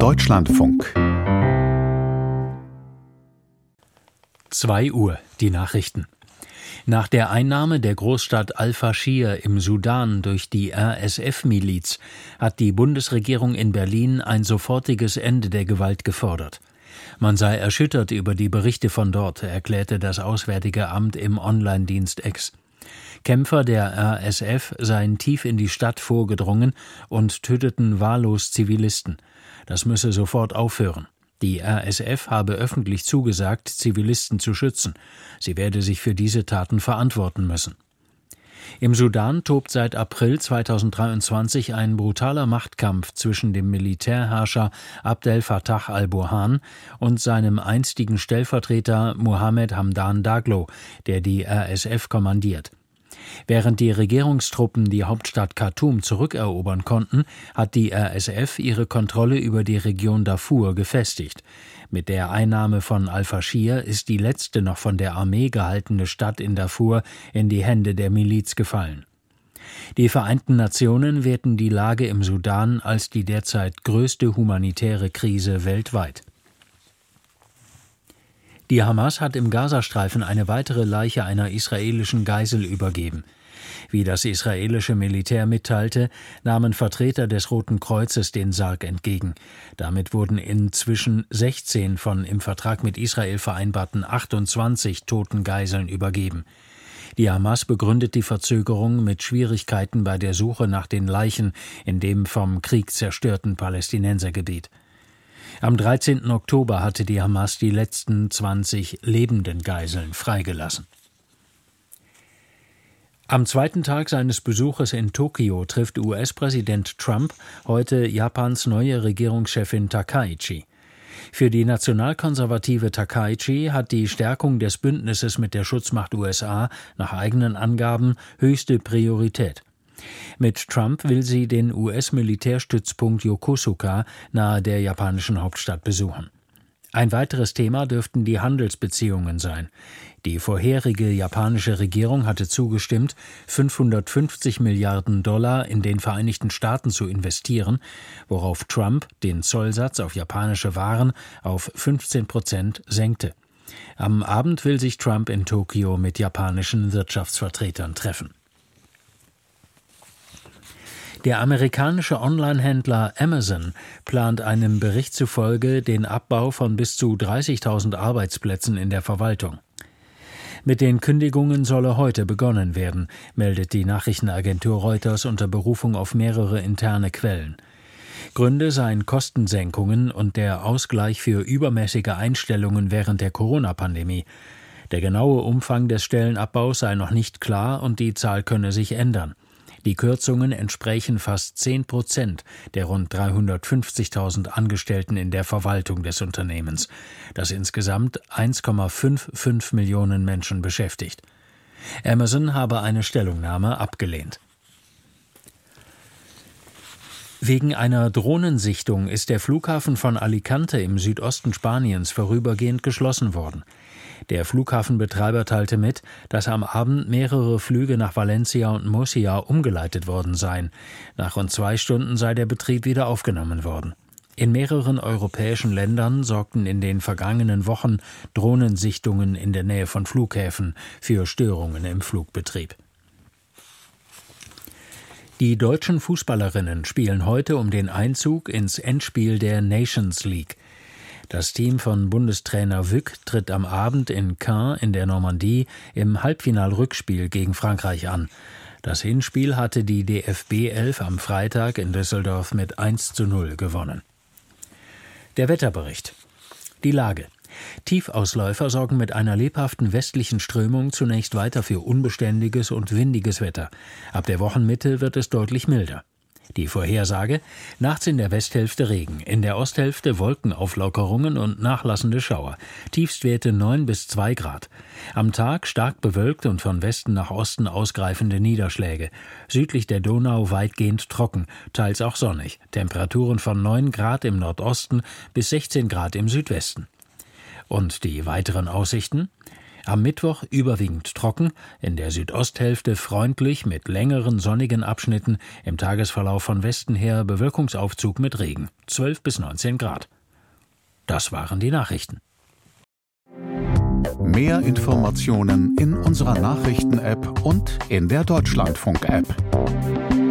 Deutschlandfunk 2 Uhr, die Nachrichten. Nach der Einnahme der Großstadt Al-Faschir im Sudan durch die RSF-Miliz hat die Bundesregierung in Berlin ein sofortiges Ende der Gewalt gefordert. Man sei erschüttert über die Berichte von dort, erklärte das Auswärtige Amt im Online-Dienst X. Kämpfer der RSF seien tief in die Stadt vorgedrungen und töteten wahllos Zivilisten. Das müsse sofort aufhören. Die RSF habe öffentlich zugesagt, Zivilisten zu schützen. Sie werde sich für diese Taten verantworten müssen. Im Sudan tobt seit April 2023 ein brutaler Machtkampf zwischen dem Militärherrscher Abdel Fattah al-Burhan und seinem einstigen Stellvertreter Mohamed Hamdan Daglo, der die RSF kommandiert. Während die Regierungstruppen die Hauptstadt Khartoum zurückerobern konnten, hat die RSF ihre Kontrolle über die Region Darfur gefestigt. Mit der Einnahme von Al-Faschir ist die letzte noch von der Armee gehaltene Stadt in Darfur in die Hände der Miliz gefallen. Die Vereinten Nationen werten die Lage im Sudan als die derzeit größte humanitäre Krise weltweit. Die Hamas hat im Gazastreifen eine weitere Leiche einer israelischen Geisel übergeben. Wie das israelische Militär mitteilte, nahmen Vertreter des Roten Kreuzes den Sarg entgegen. Damit wurden inzwischen 16 von im Vertrag mit Israel vereinbarten 28 toten Geiseln übergeben. Die Hamas begründet die Verzögerung mit Schwierigkeiten bei der Suche nach den Leichen in dem vom Krieg zerstörten Palästinensergebiet. Am 13. Oktober hatte die Hamas die letzten 20 lebenden Geiseln freigelassen. Am zweiten Tag seines Besuches in Tokio trifft US-Präsident Trump heute Japans neue Regierungschefin Takaichi. Für die nationalkonservative Takaichi hat die Stärkung des Bündnisses mit der Schutzmacht USA nach eigenen Angaben höchste Priorität. Mit Trump will sie den US-Militärstützpunkt Yokosuka nahe der japanischen Hauptstadt besuchen. Ein weiteres Thema dürften die Handelsbeziehungen sein. Die vorherige japanische Regierung hatte zugestimmt, 550 Milliarden Dollar in den Vereinigten Staaten zu investieren, worauf Trump den Zollsatz auf japanische Waren auf 15% senkte. Am Abend will sich Trump in Tokio mit japanischen Wirtschaftsvertretern treffen. Der amerikanische Online-Händler Amazon plant einem Bericht zufolge den Abbau von bis zu 30.000 Arbeitsplätzen in der Verwaltung. Mit den Kündigungen solle heute begonnen werden, meldet die Nachrichtenagentur Reuters unter Berufung auf mehrere interne Quellen. Gründe seien Kostensenkungen und der Ausgleich für übermäßige Einstellungen während der Corona-Pandemie. Der genaue Umfang des Stellenabbaus sei noch nicht klar und die Zahl könne sich ändern. Die Kürzungen entsprechen fast 10% der rund 350.000 Angestellten in der Verwaltung des Unternehmens, das insgesamt 1,55 Millionen Menschen beschäftigt. Amazon habe eine Stellungnahme abgelehnt. Wegen einer Drohnensichtung ist der Flughafen von Alicante im Südosten Spaniens vorübergehend geschlossen worden. Der Flughafenbetreiber teilte mit, dass am Abend mehrere Flüge nach Valencia und Murcia umgeleitet worden seien. Nach rund 2 Stunden sei der Betrieb wieder aufgenommen worden. In mehreren europäischen Ländern sorgten in den vergangenen Wochen Drohnensichtungen in der Nähe von Flughäfen für Störungen im Flugbetrieb. Die deutschen Fußballerinnen spielen heute um den Einzug ins Endspiel der Nations League. Das Team von Bundestrainer Wück tritt am Abend in Caen in der Normandie im Halbfinal-Rückspiel gegen Frankreich an. Das Hinspiel hatte die DFB 11 am Freitag in Düsseldorf mit 1:0 gewonnen. Der Wetterbericht. Die Lage. Tiefausläufer sorgen mit einer lebhaften westlichen Strömung zunächst weiter für unbeständiges und windiges Wetter. Ab der Wochenmitte wird es deutlich milder. Die Vorhersage: nachts in der Westhälfte Regen, in der Osthälfte Wolkenauflockerungen und nachlassende Schauer, Tiefstwerte 9 bis 2 Grad. Am Tag stark bewölkt und von Westen nach Osten ausgreifende Niederschläge, südlich der Donau weitgehend trocken, teils auch sonnig, Temperaturen von 9 Grad im Nordosten bis 16 Grad im Südwesten. Und die weiteren Aussichten? Am Mittwoch überwiegend trocken, in der Südosthälfte freundlich mit längeren sonnigen Abschnitten, im Tagesverlauf von Westen her Bewölkungsaufzug mit Regen, 12 bis 19 Grad. Das waren die Nachrichten. Mehr Informationen in unserer Nachrichten-App und in der Deutschlandfunk-App.